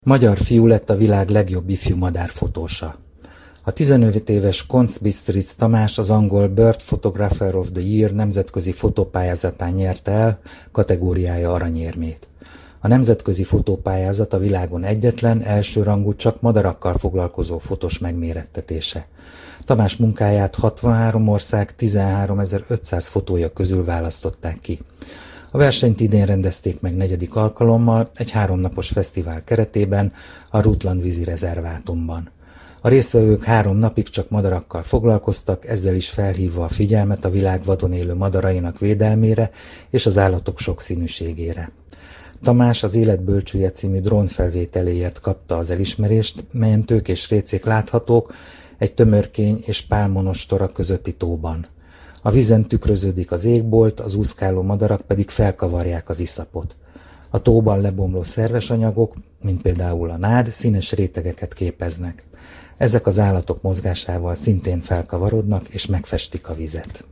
Magyar fiú lett a világ legjobb ifjú madárfotósa. A 15 éves Koncz-Bystrics Tamás az angol Bird Photographer of the Year nemzetközi fotópályázatán nyerte el kategóriája aranyérmét. A nemzetközi fotópályázat a világon egyetlen, elsőrangú, csak madarakkal foglalkozó fotós megmérettetése. Tamás munkáját 63 ország 13.500 fotója közül választották ki. A versenyt idén rendezték meg 4. alkalommal egy 3 napos fesztivál keretében a Rutland vízi rezervátumban. A résztvevők 3 napig csak madarakkal foglalkoztak, ezzel is felhívva a figyelmet a világ vadon élő madarainak védelmére és az állatok sokszínűségére. Tamás az Élet bölcsője című drónfelvételéért kapta az elismerést, melyen tők és récék láthatók egy tömörkény és pálmonostora közötti tóban. A vízen tükröződik az égbolt, az úszkáló madarak pedig felkavarják az iszapot. A tóban lebomló szerves anyagok, mint például a nád, színes rétegeket képeznek. Ezek az állatok mozgásával szintén felkavarodnak és megfestik a vizet.